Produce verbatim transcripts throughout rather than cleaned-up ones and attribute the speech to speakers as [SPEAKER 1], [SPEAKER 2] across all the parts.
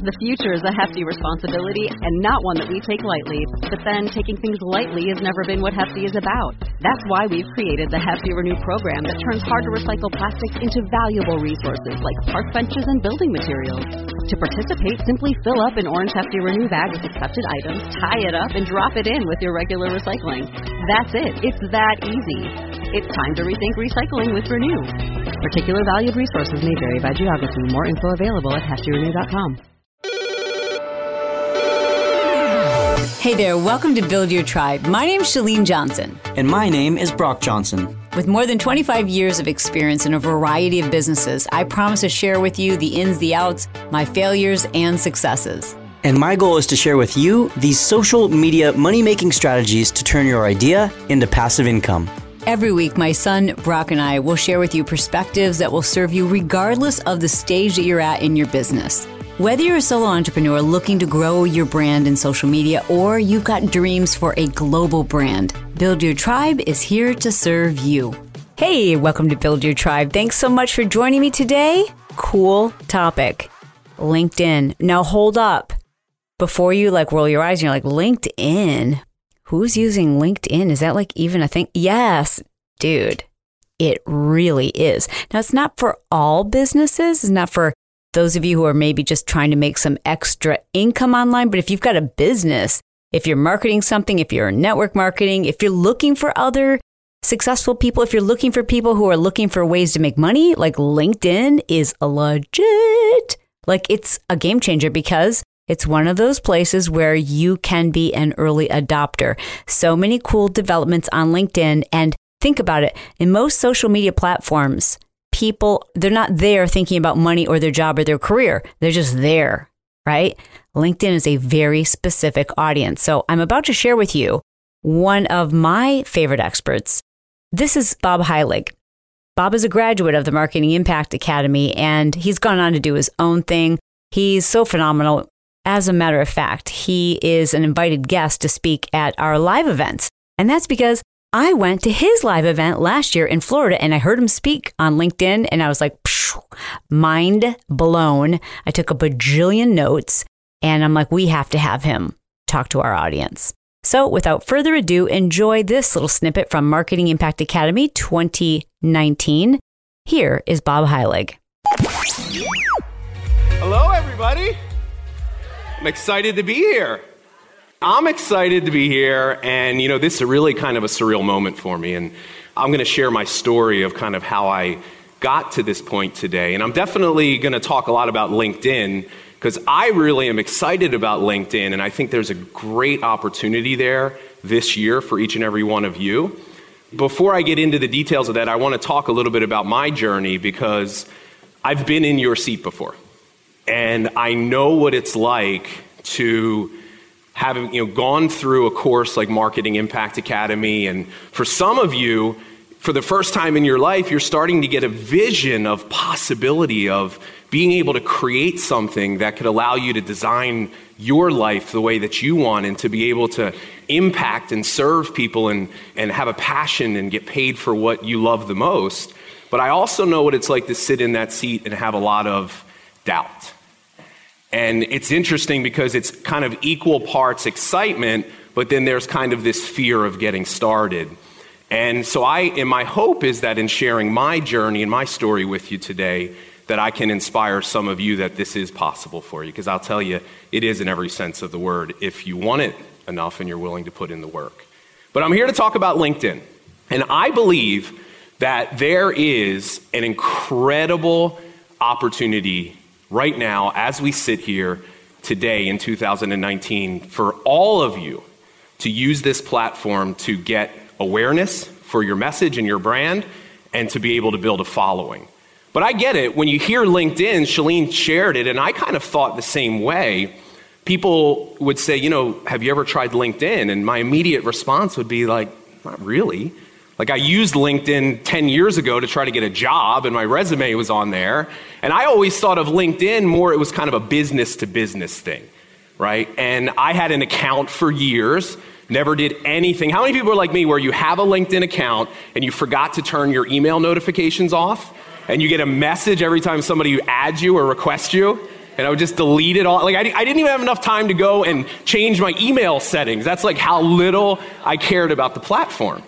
[SPEAKER 1] The future is a hefty responsibility and not one that we take lightly. But then taking things lightly has never been what Hefty is about. That's why we've created the Hefty Renew program that turns hard-to-recycle plastics into valuable resources like park benches and building materials. To participate, simply fill up an orange Hefty Renew bag with accepted items, tie it up, and drop it in with your regular recycling. That's it. It's that easy. It's time to rethink recycling with Renew. Particular valued resources may vary by geography. More info available at hefty renew dot com.
[SPEAKER 2] Hey there, welcome to Build Your Tribe. My name's Chalene Johnson.
[SPEAKER 3] And my name is Brock Johnson.
[SPEAKER 2] With more than twenty-five years of experience in a variety of businesses, I promise to share with you the ins, the outs, my failures, and successes.
[SPEAKER 3] And my goal is to share with you these social media money-making strategies to turn your idea into passive income.
[SPEAKER 2] Every week, my son, Brock, and I will share with you perspectives that will serve you regardless of the stage that you're at in your business. Whether you're a solo entrepreneur looking to grow your brand in social media or you've got dreams for a global brand, Build Your Tribe is here to serve you. Hey, welcome to Build Your Tribe. Thanks so much for joining me today. Cool topic. LinkedIn. Now hold up. Before you like roll your eyes and you're like, LinkedIn? Who's using LinkedIn? Is that like even a thing? Yes, dude, it really is. Now, it's not for all businesses. It's not for those of you who are maybe just trying to make some extra income online. But if you've got a business, if you're marketing something, if you're network marketing, if you're looking for other successful people, if you're looking for people who are looking for ways to make money, like LinkedIn is a legit, like it's a game changer because it's one of those places where you can be an early adopter. So many cool developments on LinkedIn. And think about it. In most social media platforms, people, they're not there thinking about money or their job or their career. They're just there, right? LinkedIn is a very specific audience. So I'm about to share with you one of my favorite experts. This is Bob Heilig. Bob is a graduate of the Marketing Impact Academy, and he's gone on to do his own thing. He's so phenomenal. As a matter of fact, he is an invited guest to speak at our live events. And that's because I went to his live event last year in Florida and I heard him speak on LinkedIn and I was like, mind blown. I took a bajillion notes and I'm like, we have to have him talk to our audience. So without further ado, enjoy this little snippet from Marketing Impact Academy twenty nineteen. Here is Bob Heilig.
[SPEAKER 4] Hello, everybody. I'm excited to be here. I'm excited to be here, and you know, this is really kind of a surreal moment for me, and I'm going to share my story of kind of how I got to this point today, and I'm definitely going to talk a lot about LinkedIn, because I really am excited about LinkedIn, and I think there's a great opportunity there this year for each and every one of you. Before I get into the details of that, I want to talk a little bit about my journey, because I've been in your seat before. And I know what it's like to have, you know, gone through a course like Marketing Impact Academy. And for some of you, for the first time in your life, you're starting to get a vision of possibility of being able to create something that could allow you to design your life the way that you want and to be able to impact and serve people and, and have a passion and get paid for what you love the most. But I also know what it's like to sit in that seat and have a lot of doubt. And it's interesting because it's kind of equal parts excitement, but then there's kind of this fear of getting started. And so I, and my hope is that in sharing my journey and my story with you today, that I can inspire some of you that this is possible for you. Because I'll tell you, it is in every sense of the word, if you want it enough and you're willing to put in the work. But I'm here to talk about LinkedIn. And I believe that there is an incredible opportunity right now, as we sit here today in two thousand nineteen, for all of you to use this platform to get awareness for your message and your brand and to be able to build a following. But I get it. When you hear LinkedIn, Chalene shared it, and I kind of thought the same way. People would say, you know, have you ever tried LinkedIn? And my immediate response would be like, not really. Like, I used LinkedIn ten years ago to try to get a job, and my resume was on there. And I always thought of LinkedIn more, it was kind of a business-to-business thing, right? And I had an account for years, never did anything. How many people are like me where you have a LinkedIn account and you forgot to turn your email notifications off, and you get a message every time somebody adds you or requests you? And I would just delete it all. Like I, I didn't even have enough time to go and change my email settings. That's like how little I cared about the platform.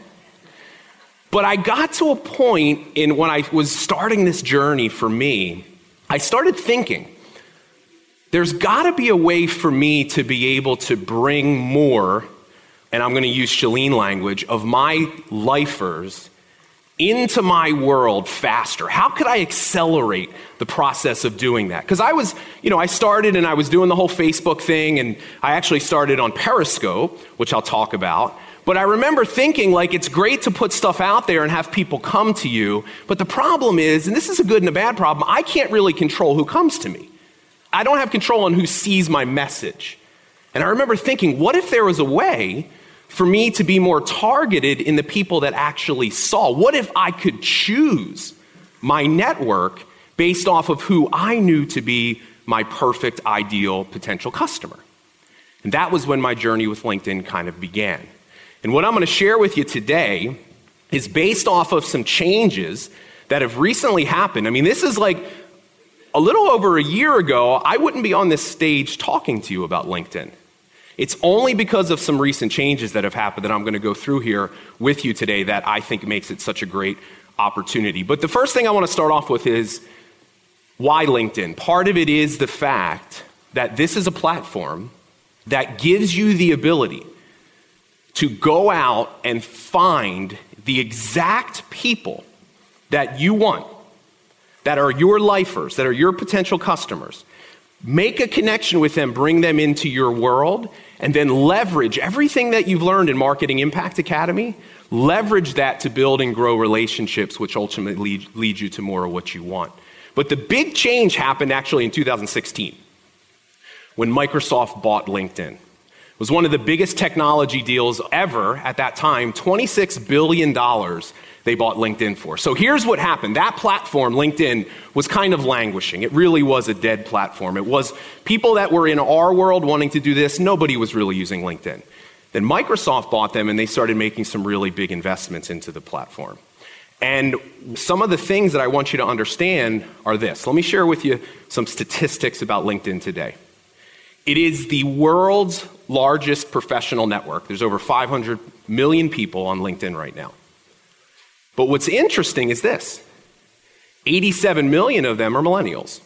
[SPEAKER 4] But I got to a point in when I was starting this journey for me, I started thinking, there's got to be a way for me to be able to bring more, and I'm going to use Chalene language, of my lifers into my world faster. How could I accelerate the process of doing that? Because I was, you know, I started and I was doing the whole Facebook thing, and I actually started on Periscope, which I'll talk about. But I remember thinking, like, it's great to put stuff out there and have people come to you, but the problem is, and this is a good and a bad problem, I can't really control who comes to me. I don't have control on who sees my message. And I remember thinking, what if there was a way for me to be more targeted in the people that actually saw? What if I could choose my network based off of who I knew to be my perfect, ideal, potential customer? And that was when my journey with LinkedIn kind of began. And what I'm going to share with you today is based off of some changes that have recently happened. I mean, this is like a little over a year ago, I wouldn't be on this stage talking to you about LinkedIn. It's only because of some recent changes that have happened that I'm going to go through here with you today that I think makes it such a great opportunity. But the first thing I want to start off with is why LinkedIn? Part of it is the fact that this is a platform that gives you the ability to go out and find the exact people that you want, that are your lifers, that are your potential customers. Make a connection with them, bring them into your world, and then leverage everything that you've learned in Marketing Impact Academy, leverage that to build and grow relationships, which ultimately lead, lead you to more of what you want. But the big change happened actually in two thousand sixteen, when Microsoft bought LinkedIn. It was one of the biggest technology deals ever at that time, twenty-six billion dollars they bought LinkedIn for. So here's what happened. That platform, LinkedIn, was kind of languishing. It really was a dead platform. It was people that were in our world wanting to do this. Nobody was really using LinkedIn. Then Microsoft bought them and they started making some really big investments into the platform. And some of the things that I want you to understand are this. Let me share with you some statistics about LinkedIn today. It is the world's largest professional network. There's over five hundred million people on LinkedIn right now. But what's interesting is this. eighty-seven million of them are millennials.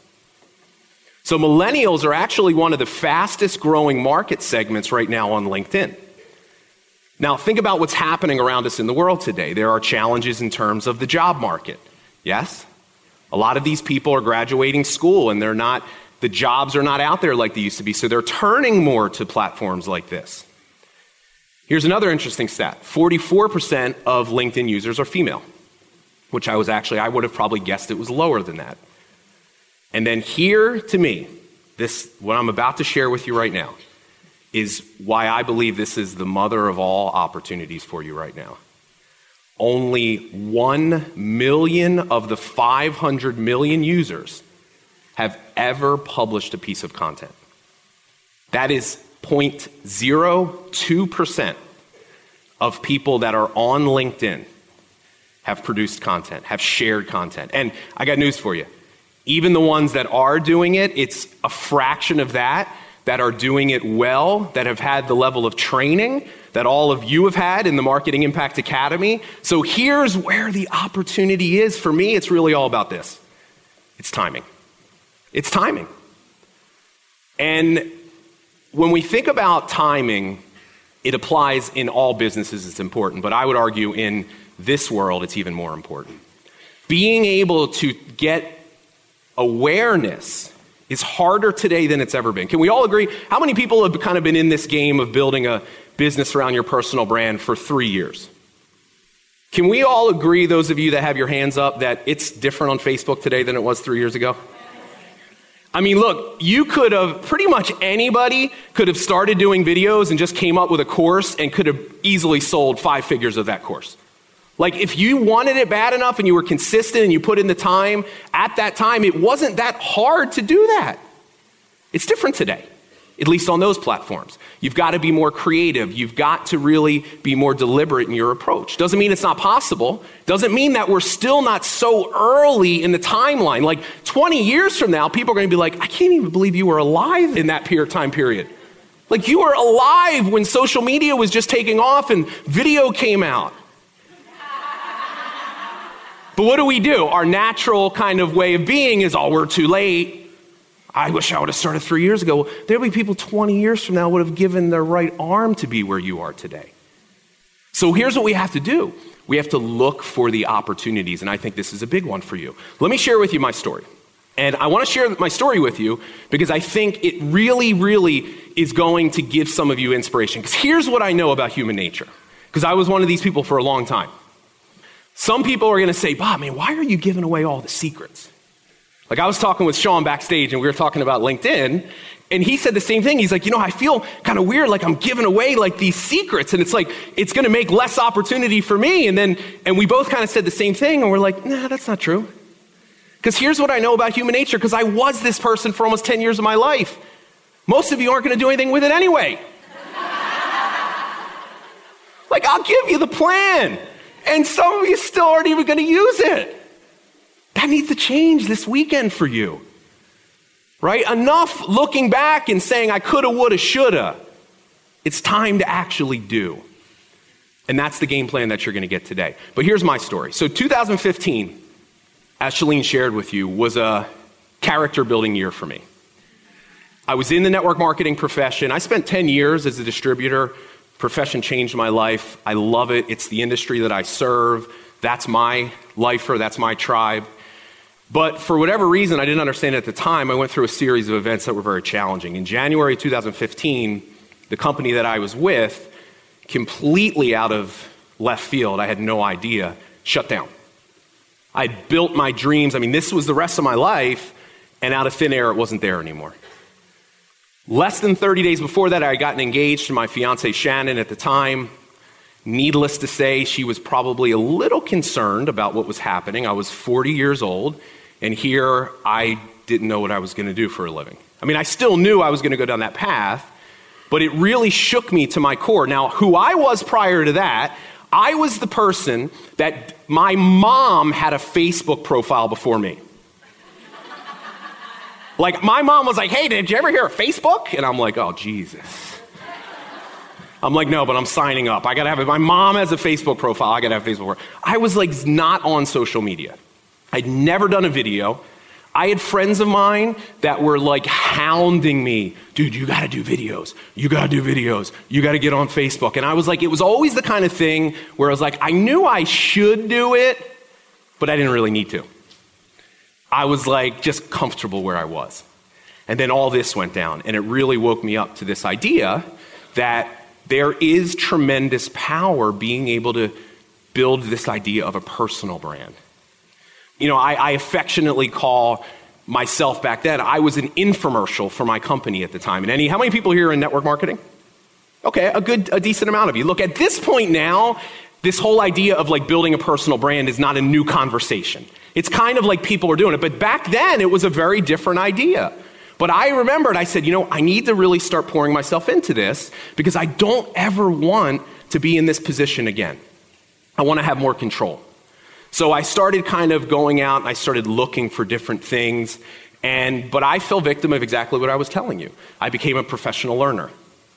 [SPEAKER 4] So millennials are actually one of the fastest growing market segments right now on LinkedIn. Now think about what's happening around us in the world today. There are challenges in terms of the job market. Yes? A lot of these people are graduating school and they're not, the jobs are not out there like they used to be, so they're turning more to platforms like this. Here's another interesting stat. forty-four percent of LinkedIn users are female, which I was actually, I would have probably guessed it was lower than that. And then here, to me, this, what I'm about to share with you right now, is why I believe this is the mother of all opportunities for you right now. Only one million of the five hundred million users have ever published a piece of content. That is zero point zero two percent of people that are on LinkedIn have produced content, have shared content. And I got news for you. Even the ones that are doing it, it's a fraction of that that are doing it well, that have had the level of training that all of you have had in the Marketing Impact Academy. So here's where the opportunity is. For me, it's really all about this. It's timing. It's timing. And when we think about timing, it applies in all businesses, it's important, but I would argue in this world, it's even more important. Being able to get awareness is harder today than it's ever been. Can we all agree? How many people have kind of been in this game of building a business around your personal brand for three years? Can we all agree, those of you that have your hands up, that it's different on Facebook today than it was three years ago? I mean, look, you could have, pretty much anybody could have started doing videos and just came up with a course and could have easily sold five figures of that course. Like if you wanted it bad enough and you were consistent and you put in the time, at that time, it wasn't that hard to do that. It's different today. at least on those platforms. You've got to be more creative. You've got to really be more deliberate in your approach. Doesn't mean it's not possible. Doesn't mean that we're still not so early in the timeline. Like twenty years from now, people are going to be like, I can't even believe you were alive in that period, time period. Like you were alive when social media was just taking off and video came out. But what do we do? Our natural kind of way of being is, oh, we're too late. I wish I would have started three years ago. Well, there'll be people twenty years from now would have given their right arm to be where you are today. So here's what we have to do. We have to look for the opportunities, and I think this is a big one for you. Let me share with you my story. And I want to share my story with you because I think it really, really is going to give some of you inspiration. Because here's what I know about human nature, because I was one of these people for a long time. Some people are going to say, Bob, man, why are you giving away all the secrets? Like I was talking with Sean backstage and we were talking about LinkedIn and he said the same thing. He's like, you know, I feel kind of weird, like I'm giving away like these secrets and it's like, it's going to make less opportunity for me. And then, and we both kind of said the same thing and we're like, nah, that's not true. Because here's what I know about human nature, because I was this person for almost ten years of my life. Most of you aren't going to do anything with it anyway. Like I'll give you the plan and some of you still aren't even going to use it. That needs to change this weekend for you, right? Enough looking back and saying, I coulda, woulda, shoulda. It's time to actually do. And that's the game plan that you're gonna get today. But here's my story. So two thousand fifteen, as Shalene shared with you, was a character building year for me. I was in the network marketing profession. I spent ten years as a distributor. Profession changed my life. I love it. It's the industry that I serve. That's my lifer, that's my tribe. But for whatever reason, I didn't understand at the time, I went through a series of events that were very challenging. In January two thousand fifteen, the company that I was with, completely out of left field, I had no idea, shut down. I'd built my dreams. I mean, this was the rest of my life, and out of thin air, it wasn't there anymore. Less than thirty days before that, I had gotten engaged to my fiance, Shannon, at the time. Needless to say, she was probably a little concerned about what was happening. I was forty years old, and here I didn't know what I was going to do for a living. I mean, I still knew I was going to go down that path, but it really shook me to my core. Now, who I was prior to that, I was the person that my mom had a Facebook profile before me. Like, my mom was like, hey, did you ever hear of Facebook? And I'm like, oh, Jesus. I'm like, no, but I'm signing up. I gotta have it. My mom has a Facebook profile. I gotta have a Facebook profile. I was like not on social media. I'd never done a video. I had friends of mine that were like hounding me. Dude, you gotta do videos. You gotta do videos. You gotta get on Facebook. And I was like, it was always the kind of thing where I was like, I knew I should do it, but I didn't really need to. I was like just comfortable where I was. And then all this went down, and it really woke me up to this idea that there is tremendous power being able to build this idea of a personal brand. You know, I, I affectionately call myself back then, I was an infomercial for my company at the time. And any, how many people here are in network marketing? Okay, a good, a decent amount of you. Look, at this point now, this whole idea of like building a personal brand is not a new conversation. It's kind of like people are doing it. But back then, it was a very different idea. But I remembered, I said, you know, I need to really start pouring myself into this because I don't ever want to be in this position again. I want to have more control. So I started kind of going out and I started looking for different things. And but I fell victim of exactly what I was telling you. I became a professional learner.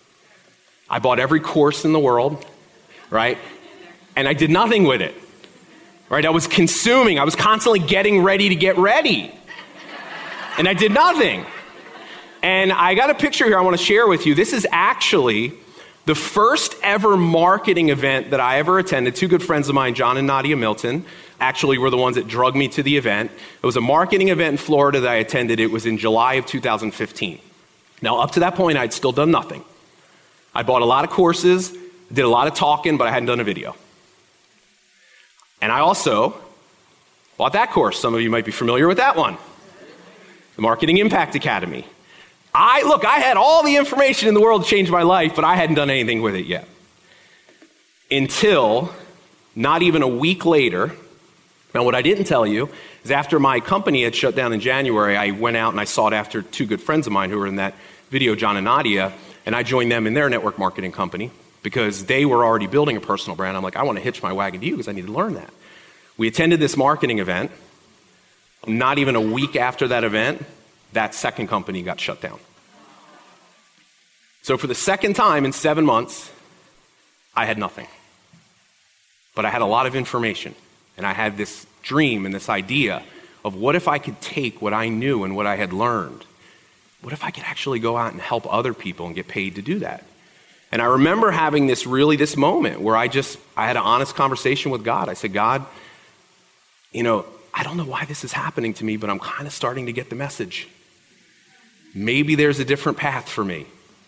[SPEAKER 4] I bought every course in the world, right? And I did nothing with it, right? I was consuming. I was constantly getting ready to get ready. And I did nothing. And I got a picture here I want to share with you. This is actually the first ever marketing event that I ever attended. Two good friends of mine, John and Nadia Milton, actually were the ones that drugged me to the event. It was a marketing event in Florida that I attended. It was in July of two thousand fifteen. Now, up to that point, I'd still done nothing. I bought a lot of courses, did a lot of talking, but I hadn't done a video. And I also bought that course. Some of you might be familiar with that one. The Marketing Impact Academy. I, look, I had all the information in the world to change my life, but I hadn't done anything with it yet. Until not even a week later, now what I didn't tell you is after my company had shut down in January, I went out and I sought after two good friends of mine who were in that Video, John and Nadia, and I joined them in their network marketing company because they were already building a personal brand. I'm like, I want to hitch my wagon to you because I need to learn that. We attended this marketing event. Not even a week after that event, that second company got shut down. So for the second time in seven months, I had nothing. But I had a lot of information, and I had this dream and this idea of what if I could take what I knew and what I had learned? What if I could actually go out and help other people and get paid to do that? And I remember having this really, this moment where I just, I had an honest conversation with God. I said, God, you know, I don't know why this is happening to me, but I'm kind of starting to get the message. Maybe there's a different path for me.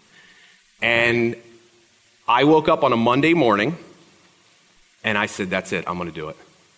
[SPEAKER 4] And I woke up on a Monday morning, and I said, that's it, I'm going to do it.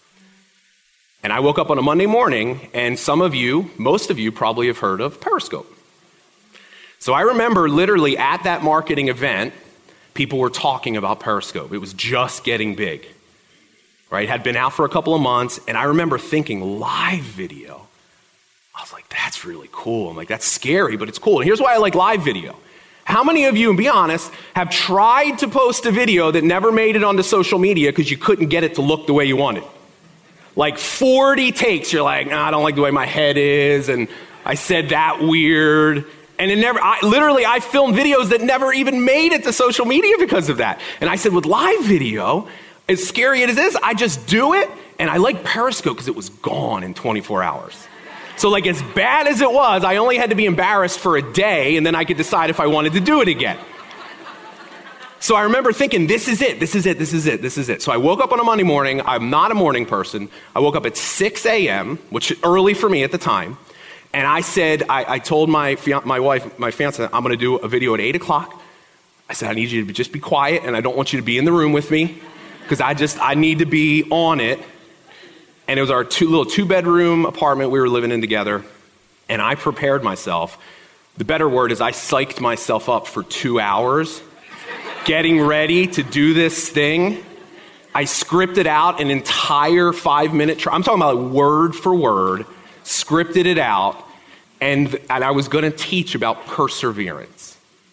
[SPEAKER 4] And I woke up on a Monday morning, and some of you, most of you probably have heard of Periscope. So I remember literally at that marketing event, people were talking about Periscope. It was just getting big, right? It had been out for a couple of months, and I remember thinking, live video. I was like, that's really cool. I'm like, that's scary, but it's cool. And here's why I like live video. How many of you, and be honest, have tried to post a video that never made it onto social media because you couldn't get it to look the way you wanted? Like forty takes, you're like, nah, I don't like the way my head is, and I said that weird. And it never, I, literally, I filmed videos that never even made it to social media because of that. And I said, with live video, as scary as it is, I just do it, and I like Periscope because it was gone in twenty-four hours. So like as bad as it was, I only had to be embarrassed for a day, and then I could decide if I wanted to do it again. So I remember thinking, this is it, this is it, this is it, this is it. So I woke up on a Monday morning. I'm not a morning person. I woke up at six a.m., which is early for me at the time. And I said, I, I told my my wife, my fiance, I'm going to do a video at eight o'clock. I said, I need you to just be quiet, and I don't want you to be in the room with me because I just, I need to be on it. And it was our two little two-bedroom apartment we were living in together. And I prepared myself. The better word is I psyched myself up for two hours, getting ready to do this thing. I scripted out an entire five-minute, tra- I'm talking about like word for word, scripted it out, and, and I was going to teach about perseverance.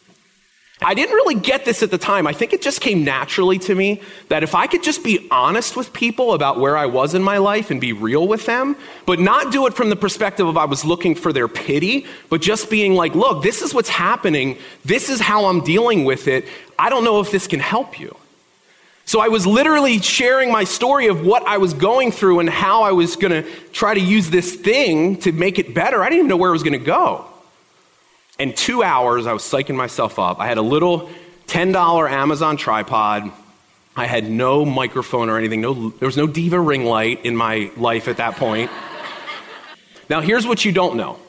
[SPEAKER 4] I didn't really get this at the time. I think it just came naturally to me that if I could just be honest with people about where I was in my life and be real with them, but not do it from the perspective of I was looking for their pity, but just being like, look, this is what's happening. This is how I'm dealing with it. I don't know if this can help you. So I was literally sharing my story of what I was going through and how I was going to try to use this thing to make it better. I didn't even know where it was going to go. In two hours, I was psyching myself up. I had a little ten dollars Amazon tripod. I had no microphone or anything. No, there was no Diva ring light in my life at that point. Now, here's what you don't know.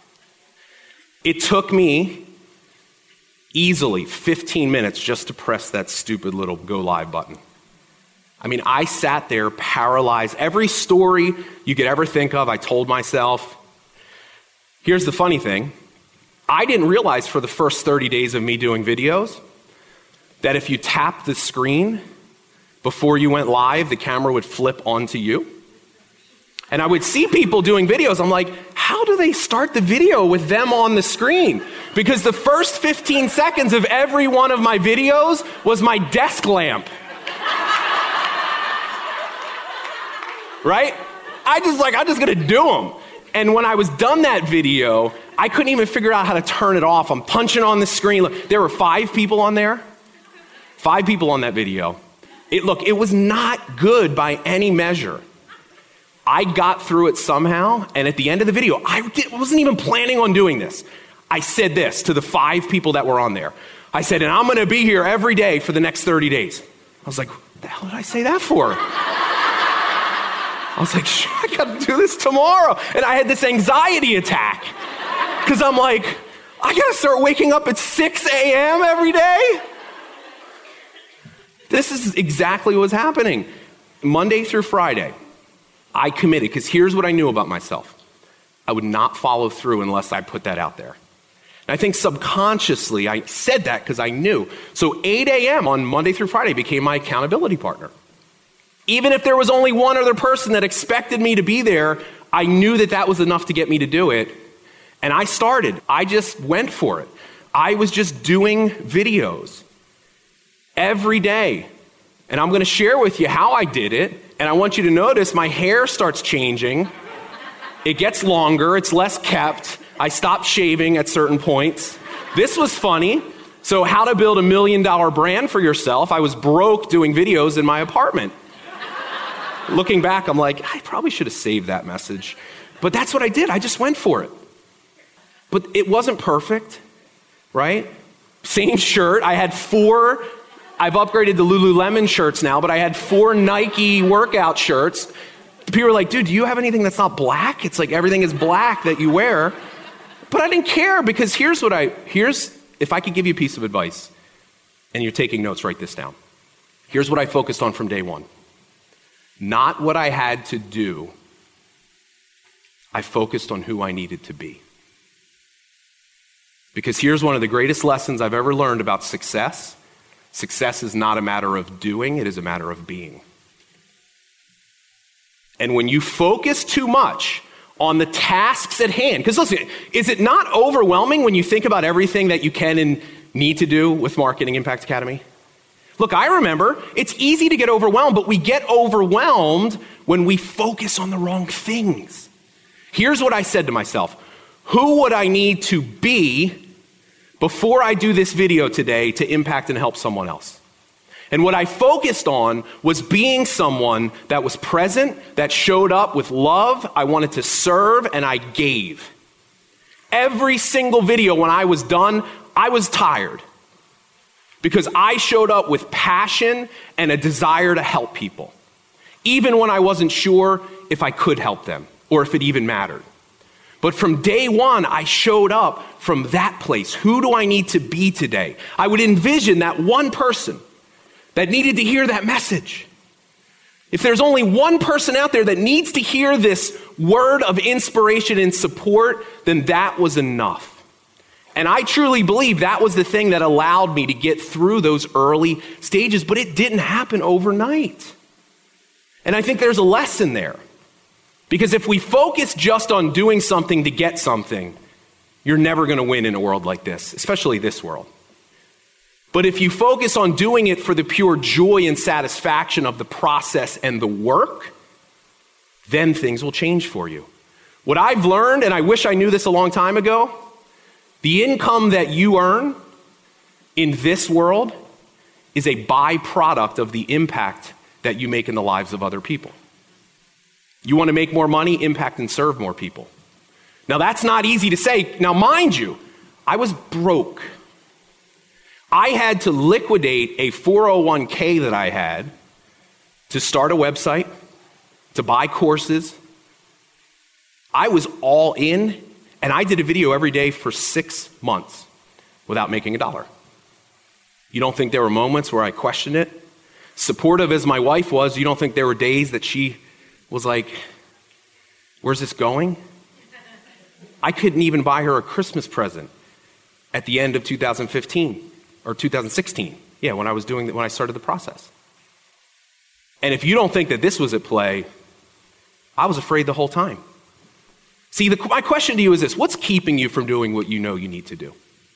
[SPEAKER 4] It took me easily fifteen minutes just to press that stupid little go live button. I mean, I sat there paralyzed. Every story you could ever think of, I told myself. Here's the funny thing. I didn't realize for the first thirty days of me doing videos that if you tapped the screen before you went live, the camera would flip onto you. And I would see people doing videos. I'm like, how do they start the video with them on the screen? Because the first fifteen seconds of every one of my videos was my desk lamp. Right? I just like, I'm just gonna do them. And when I was done that video, I couldn't even figure out how to turn it off. I'm punching on the screen. Look, there were five people on there. Five people on that video. It, look, it was not good by any measure. I got through it somehow, and at the end of the video, I did, wasn't even planning on doing this. I said this to the five people that were on there. I said, and I'm gonna be here every day for the next thirty days. I was like, what the hell did I say that for? I was like, I gotta do this tomorrow. And I had this anxiety attack. Because I'm like, I gotta start waking up at six a.m. every day? This is exactly what was happening. Monday through Friday, I committed, because here's what I knew about myself. I would not follow through unless I put that out there. And I think subconsciously I said that because I knew. So eight a.m. on Monday through Friday became my accountability partner. Even if there was only one other person that expected me to be there, I knew that that was enough to get me to do it. And I started. I just went for it. I was just doing videos every day. And I'm going to share with you how I did it. And I want you to notice my hair starts changing. It gets longer. It's less kept. I stopped shaving at certain points. This was funny. So how to build a million dollar brand for yourself. I was broke doing videos in my apartment. Looking back, I'm like, I probably should have saved that message. But that's what I did. I just went for it. But it wasn't perfect, right? Same shirt. I had four, I've upgraded to Lululemon shirts now, but I had four Nike workout shirts. People were like, dude, do you have anything that's not black? It's like everything is black that you wear. But I didn't care because here's what I, here's, if I could give you a piece of advice, and you're taking notes, write this down. Here's what I focused on from day one. Not what I had to do. I focused on who I needed to be. Because here's one of the greatest lessons I've ever learned about success. Success is not a matter of doing, it is a matter of being. And when you focus too much on the tasks at hand, because listen, is it not overwhelming when you think about everything that you can and need to do with Marketing Impact Academy? Look, I remember, it's easy to get overwhelmed, but we get overwhelmed when we focus on the wrong things. Here's what I said to myself. Who would I need to be before I do this video today to impact and help someone else? And what I focused on was being someone that was present, that showed up with love, I wanted to serve, and I gave. Every single video when I was done, I was tired. Because I showed up with passion and a desire to help people. Even when I wasn't sure if I could help them or if it even mattered. But from day one, I showed up from that place. Who do I need to be today? I would envision that one person that needed to hear that message. If there's only one person out there that needs to hear this word of inspiration and support, then that was enough. And I truly believe that was the thing that allowed me to get through those early stages, but it didn't happen overnight. And I think there's a lesson there. Because if we focus just on doing something to get something, you're never going to win in a world like this, especially this world. But if you focus on doing it for the pure joy and satisfaction of the process and the work, then things will change for you. What I've learned, and I wish I knew this a long time ago, the income that you earn in this world is a byproduct of the impact that you make in the lives of other people. You want to make more money, impact and serve more people. Now that's not easy to say. Now mind you, I was broke. I had to liquidate a four oh one k that I had to start a website, to buy courses. I was all in, and I did a video every day for six months without making a dollar. You don't think there were moments where I questioned it? Supportive as my wife was, you don't think there were days that she was like, where's this going? I couldn't even buy her a Christmas present at the end of two thousand fifteen or two thousand sixteen. Yeah, when I was doing, when I started the process. And if you don't think that this was at play, I was afraid the whole time. See, the, my question to you is this: what's keeping you from doing what you know you need to do?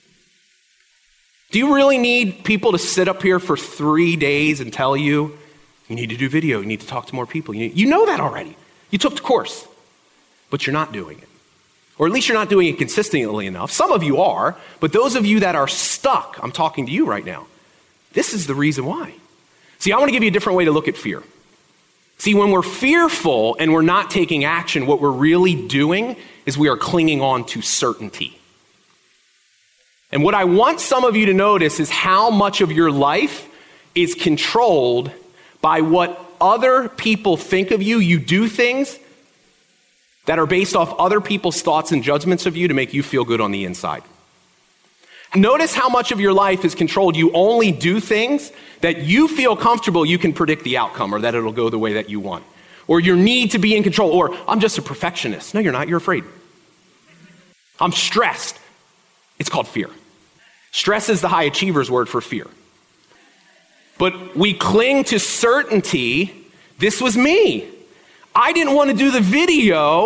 [SPEAKER 4] Do you really need people to sit up here for three days and tell you, you need to do video, you need to talk to more people? You, need, you know that already. You took the course, but you're not doing it. Or at least you're not doing it consistently enough. Some of you are, but those of you that are stuck, I'm talking to you right now. This is the reason why. See, I want to give you a different way to look at fear. See, when we're fearful and we're not taking action, what we're really doing is we are clinging on to certainty. And what I want some of you to notice is how much of your life is controlled by what other people think of you. You do things that are based off other people's thoughts and judgments of you to make you feel good on the inside. Notice how much of your life is controlled. You only do things that you feel comfortable you can predict the outcome, or that it'll go the way that you want. Or your need to be in control, or I'm just a perfectionist. No, you're not, you're afraid. I'm stressed. It's called fear. Stress is the high achiever's word for fear. But we cling to certainty. This was me. I didn't want to do the video.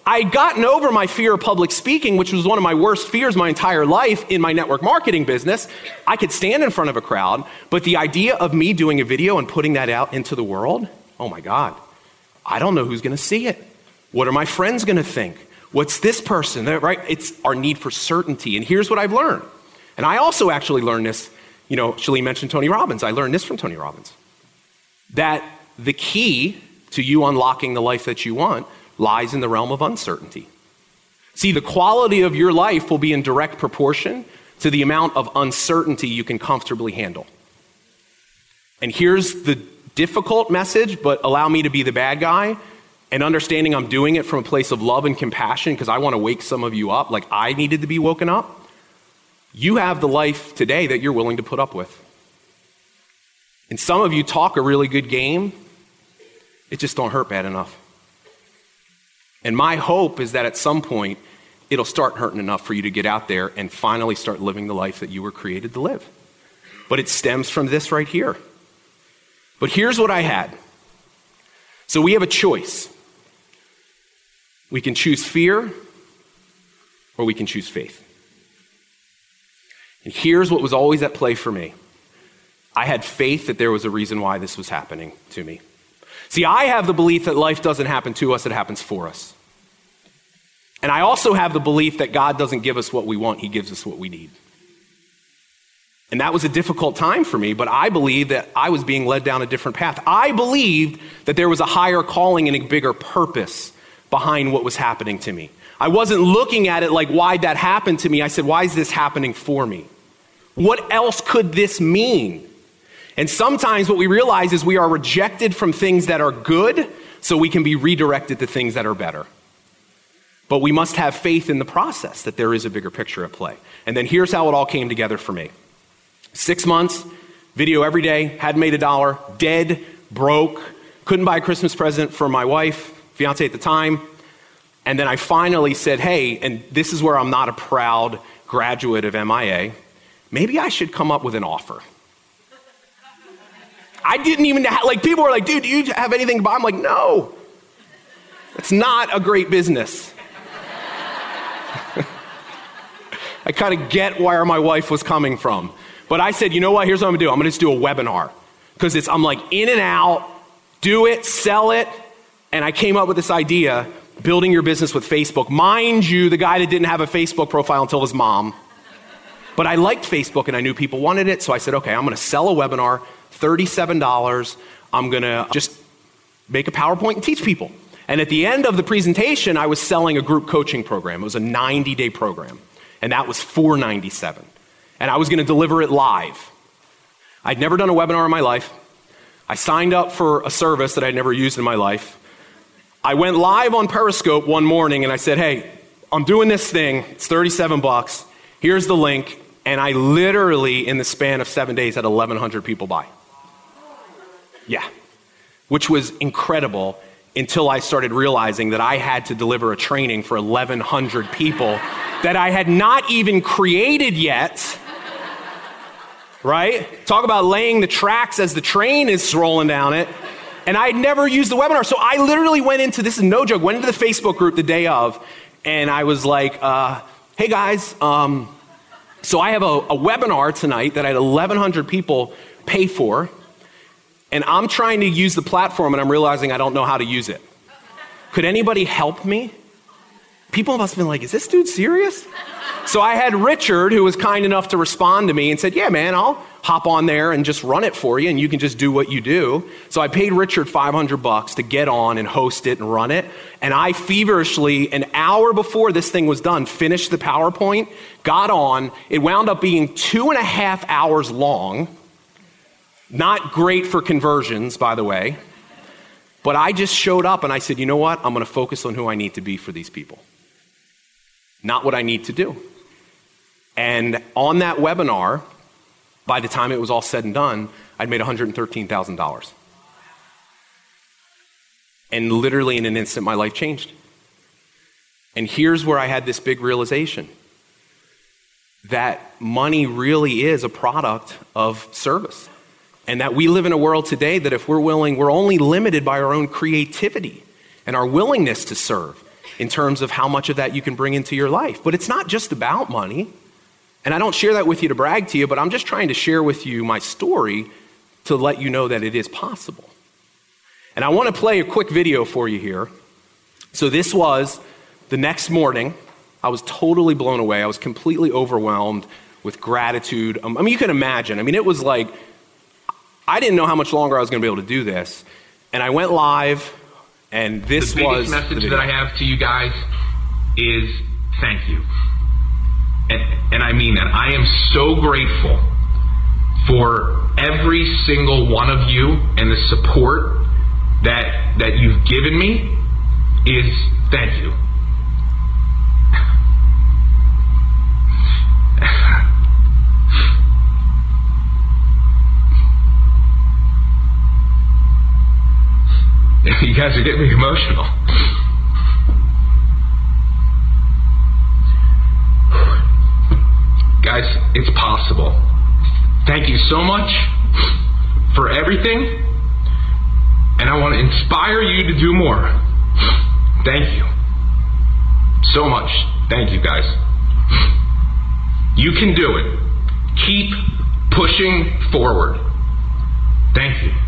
[SPEAKER 4] I'd gotten over my fear of public speaking, which was one of my worst fears my entire life in my network marketing business. I could stand in front of a crowd, but the idea of me doing a video and putting that out into the world, oh my God, I don't know who's gonna see it. What are my friends gonna think? What's this person, right? It's our need for certainty. And here's what I've learned. And I also actually learned this, you know, Shalene mentioned Tony Robbins. I learned this from Tony Robbins. That the key to you unlocking the life that you want lies in the realm of uncertainty. See, the quality of your life will be in direct proportion to the amount of uncertainty you can comfortably handle. And here's the difficult message, but allow me to be the bad guy, and understanding I'm doing it from a place of love and compassion because I want to wake some of you up like I needed to be woken up. You have the life today that you're willing to put up with. And some of you talk a really good game, it just don't hurt bad enough. And my hope is that at some point, it'll start hurting enough for you to get out there and finally start living the life that you were created to live. But it stems from this right here. But here's what I had. So we have a choice. We can choose fear or we can choose faith. And here's what was always at play for me. I had faith that there was a reason why this was happening to me. See, I have the belief that life doesn't happen to us, it happens for us. And I also have the belief that God doesn't give us what we want, he gives us what we need. And that was a difficult time for me, but I believed that I was being led down a different path. I believed that there was a higher calling and a bigger purpose behind what was happening to me. I wasn't looking at it like, why'd that happen to me? I said, why is this happening for me? What else could this mean? And sometimes what we realize is we are rejected from things that are good so we can be redirected to things that are better. But we must have faith in the process that there is a bigger picture at play. And then here's how it all came together for me. Six months, video every day, hadn't made a dollar, dead, broke, couldn't buy a Christmas present for my wife, fiance at the time. And then I finally said, hey, and this is where I'm not a proud graduate of M I A, maybe I should come up with an offer. I didn't even, ha- like people were like, dude, do you have anything to buy? I'm like, no, it's not a great business. I kind of get where my wife was coming from. But I said, you know what, here's what I'm gonna do. I'm gonna just do a webinar. Because it's, I'm like in and out, do it, sell it. And I came up with this idea, building your business with Facebook. Mind you, the guy that didn't have a Facebook profile until his mom. But I liked Facebook and I knew people wanted it. So I said, okay, I'm gonna sell a webinar, thirty-seven dollars. I'm gonna just make a PowerPoint and teach people. And at the end of the presentation, I was selling a group coaching program. It was a ninety-day program. And that was four ninety-seven. And I was gonna deliver it live. I'd never done a webinar in my life. I signed up for a service that I'd never used in my life. I went live on Periscope one morning and I said, hey, I'm doing this thing, it's thirty-seven bucks. Here's the link. And I literally, in the span of seven days, had eleven hundred people buy. Yeah, which was incredible until I started realizing that I had to deliver a training for eleven hundred people that I had not even created yet. Right? Talk about laying the tracks as the train is rolling down it. And I'd never used the webinar. So I literally went into, this is no joke, went into the Facebook group the day of, and I was like, uh, hey guys, um, so I have a, a webinar tonight that I had eleven hundred people pay for, and I'm trying to use the platform and I'm realizing I don't know how to use it. Could anybody help me? People must have been like, is this dude serious? So I had Richard, who was kind enough to respond to me and said, yeah, man, I'll hop on there and just run it for you and you can just do what you do. So I paid Richard five hundred bucks to get on and host it and run it. And I feverishly, an hour before this thing was done, finished the PowerPoint, got on. It wound up being two and a half hours long. Not great for conversions, by the way. But I just showed up and I said, you know what? I'm going to focus on who I need to be for these people, not what I need to do. And on that webinar, by the time it was all said and done, I'd made one hundred thirteen thousand dollars. And literally in an instant, my life changed. And here's where I had this big realization, that money really is a product of service. And that we live in a world today that if we're willing, we're only limited by our own creativity and our willingness to serve. in terms of how much of that you can bring into your life. But it's not just about money. And I don't share that with you to brag to you, but I'm just trying to share with you my story to let you know that it is possible. And I want to play a quick video for you here. So this was the next morning. I was totally blown away. I was completely overwhelmed with gratitude. Um, I mean, you can imagine. I mean, it was like, I didn't know how much longer I was going to be able to do this. And I went live, and this was
[SPEAKER 5] the biggest message that I have to you guys is thank you. And, and I mean that. I am so grateful for every single one of you and the support that that you've given me is thank you. You guys are getting me emotional. Guys, it's possible. Thank you so much for everything, and I want to inspire you to do more. Thank you so much. Thank you, guys. You can do it. Keep pushing forward. Thank you.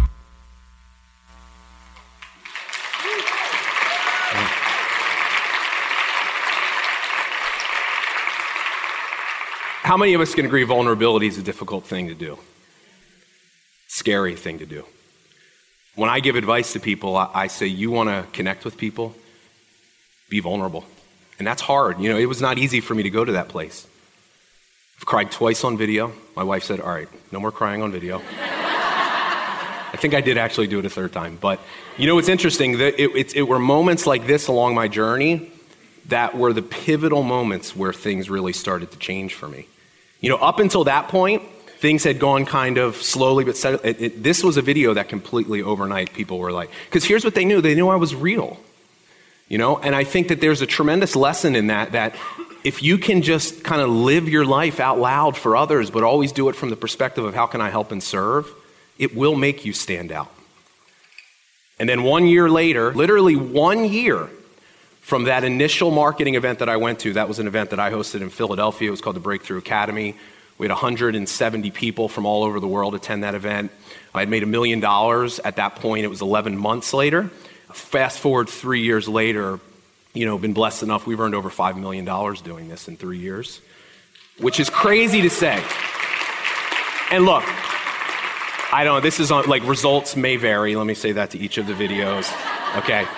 [SPEAKER 4] How many of us can agree vulnerability is a difficult thing to do? Scary thing to do. When I give advice to people, I, I say, you want to connect with people? Be vulnerable. And that's hard. You know, it was not easy for me to go to that place. I've cried twice on video. My wife said, all right, no more crying on video. I think I did actually do it a third time. But you know what's interesting? It, it, it were moments like this along my journey that were the pivotal moments where things really started to change for me. You know, up until that point, things had gone kind of slowly, but set, it, it, this was a video that completely overnight people were like, because here's what they knew. They knew I was real, you know? And I think that there's a tremendous lesson in that, that if you can just kind of live your life out loud for others, but always do it from the perspective of how can I help and serve, it will make you stand out. And then one year later, literally one year from that initial marketing event that I went to, that was an event that I hosted in Philadelphia. It was called the Breakthrough Academy. We had one hundred seventy people from all over the world attend that event. I had made a million dollars at that point. It was eleven months later. Fast forward three years later, you know, been blessed enough. We've earned over five million dollars doing this in three years, which is crazy to say. And look, I don't know, this is on, like, results may vary. Let me say that to each of the videos, okay?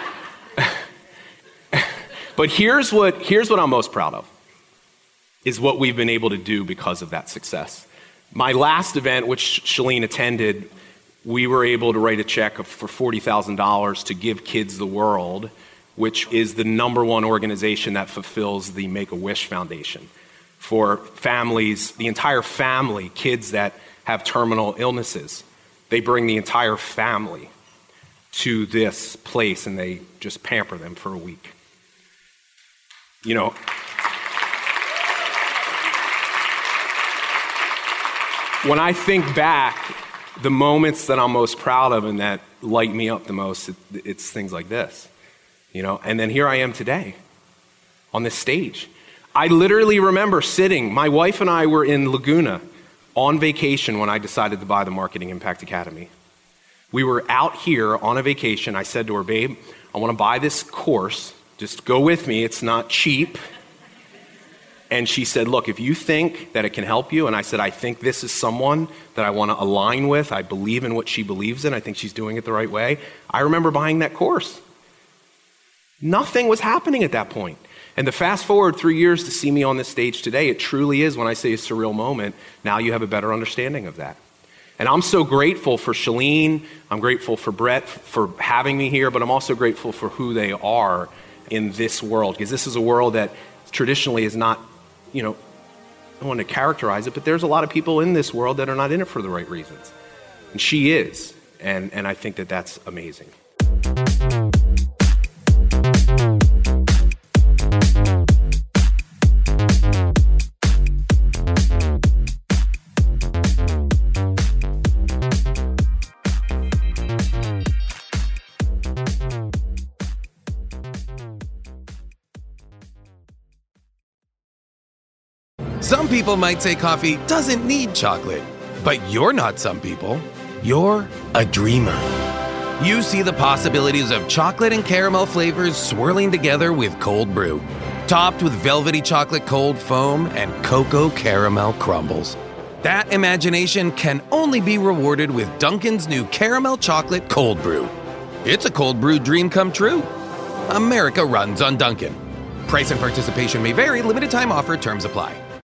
[SPEAKER 4] But here's what, here's what I'm most proud of, is what we've been able to do because of that success. My last event, which Shalene attended, we were able to write a check for forty thousand dollars to Give Kids the World, which is the number one organization that fulfills the Make-A-Wish Foundation for families, the entire family, kids that have terminal illnesses. They bring the entire family to this place and they just pamper them for a week. You know, when I think back, the moments that I'm most proud of and that light me up the most, it, it's things like this, you know, and then here I am today on this stage. I literally remember sitting, my wife and I were in Laguna on vacation when I decided to buy the Marketing Impact Academy. We were out here on a vacation. I said to her, babe, I want to buy this course. Just go with me. It's not cheap. And she said, look, if you think that it can help you, and I said, I think this is someone that I want to align with. I believe in what she believes in. I think she's doing it the right way. I remember buying that course. Nothing was happening at that point. And to fast forward three years to see me on this stage today, it truly is, when I say a surreal moment, now you have a better understanding of that. And I'm so grateful for Shalene. I'm grateful for Brett for having me here, but I'm also grateful for who they are in this world, because this is a world that traditionally is not, you know, I don't want to characterize it, but there's a lot of people in this world that are not in it for the right reasons. And she is, and, and I think that that's amazing.
[SPEAKER 6] Some people might say coffee doesn't need chocolate, but you're not some people. You're a dreamer. You see the possibilities of chocolate and caramel flavors swirling together with cold brew, topped with velvety chocolate cold foam and cocoa caramel crumbles. That imagination can only be rewarded with Dunkin's new caramel chocolate cold brew. It's a cold brew dream come true. America runs on Dunkin'. Price and participation may vary. Limited time offer. Terms apply.